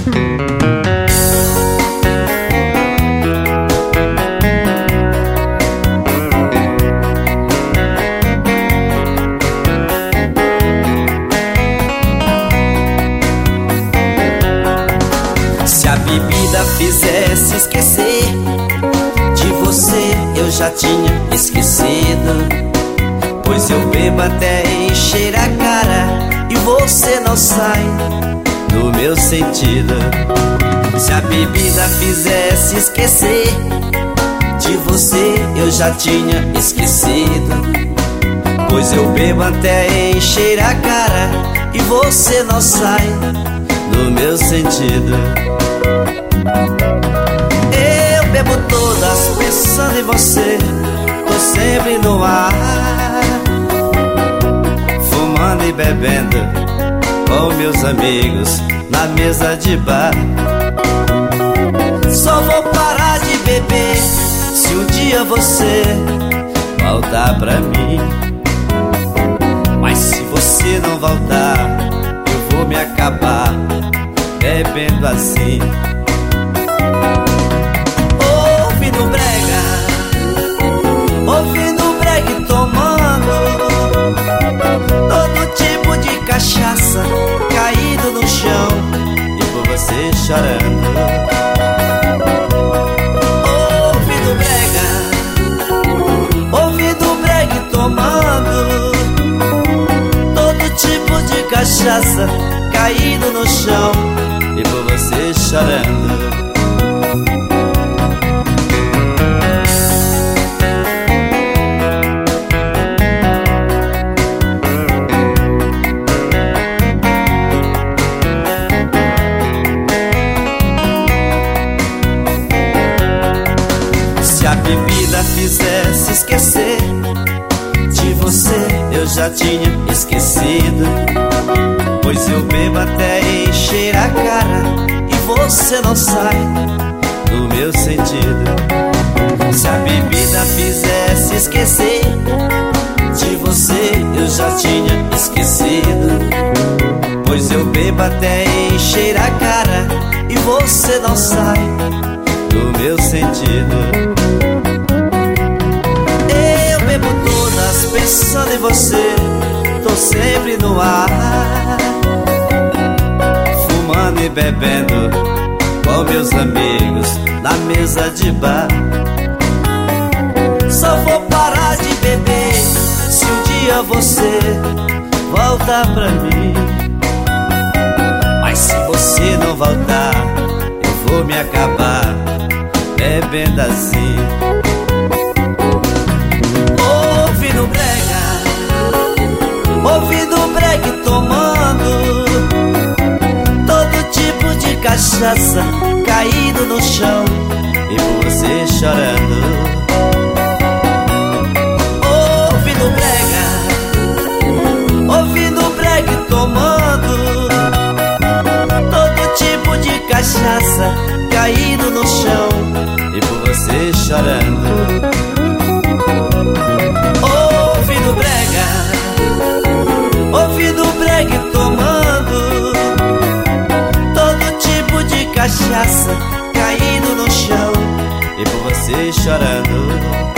Se a bebida fizesse esquecer de você, eu já tinha esquecido. Pois eu bebo até encher a cara e você não sai do meu sentido. Se a bebida fizesse esquecer de você, eu já tinha esquecido. Pois eu bebo até encher a cara e você não sai do meu sentido. Eu bebo todas pensando em você, tô sempre no ar, fumando e bebendo com meus amigos na mesa de bar. Só vou parar de beber se um dia você voltar pra mim. Mas se você não voltar, eu vou me acabar bebendo assim. Ouvindo brega, ouvindo brega e tomando todo tipo de cachaça, caído no chão e por você chorando. Ouvindo brega e tomando todo tipo de cachaça, caído no chão e por você chorando. Se a bebida fizesse esquecer de você, eu já tinha esquecido. Pois eu bebo até encher a cara e você não sai do meu sentido. Se a bebida fizesse esquecer de você, eu já tinha esquecido. Pois eu bebo até encher a cara e você não sai do meu sentido. Eu bebo todas pensando em você, tô sempre no ar, fumando e bebendo com meus amigos na mesa de bar. Só vou parar de beber se um dia você voltar pra mim. Mas se você não voltar, eu vou me acabar bebendo assim. Ouvindo brega e tomando todo tipo de cachaça, caído no chão e por você chorando. Ouvindo brega e tomando todo tipo de cachaça, caído no chão e por você chorando. Ouvindo brega e tomando todo tipo de cachaça, caído no chão e por você chorando.